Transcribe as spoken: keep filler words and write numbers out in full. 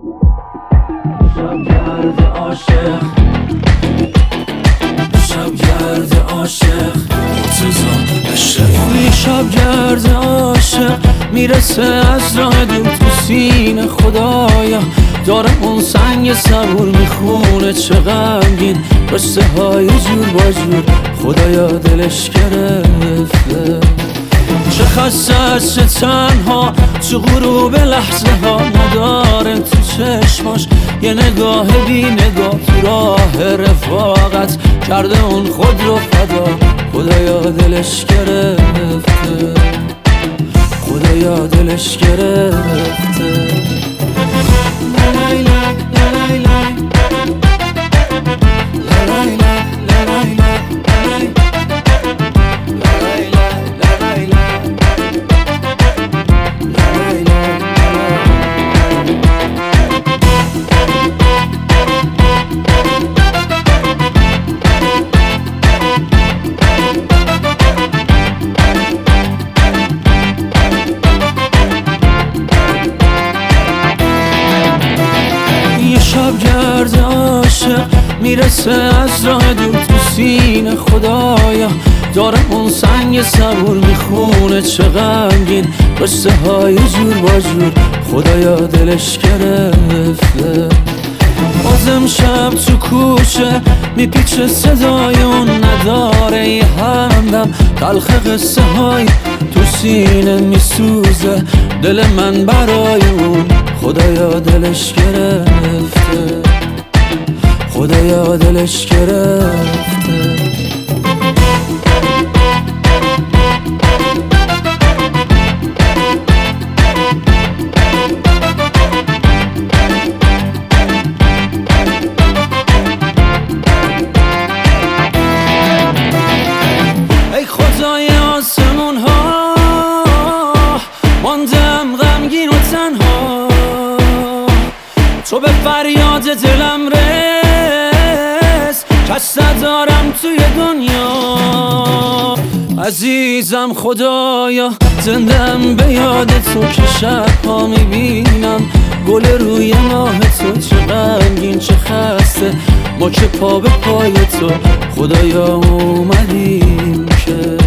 شبگرد عاشق شبگرد عاشق مرتضی اشرفی شبگرد عاشق میرسه از راه دور تو سینه خدایا دارم اون سنگ صبور میخونه چه غمگین قصه های جور با جور خدایا دلش گرفته چه خسته است چه تنها چه غروب لحظه ها نداره تو چشماش یه نگاه بی نگاه تو راه رفاقت کرده اون خود رو فدا خدایا دلش گرفته خدایا دلش گرفته شبگرد عاشق میرسه از راه دور تو سینه خدایا دارم اون سنگ صبور میخونه چه غمگین قصه های جور با جور خدایا دلش گرفته بازم شب تو کوچه میپیچه صدای اون نداره یه همدم تلخ قصه های تو سینه میسوزه دل من برای اون خدایا دلش گرفته خدایا دلش گرفته ای خدای آسمون ها ماندم غمگین و تنها تو به فریاد دلم رس کس ندارم توی دنیا عزیزم خدایا زندم به یاد تو که شبها میبینم گل روی ماه تو چه غمگین چه خسته ما که پا به پای تو خدایا اومدیم که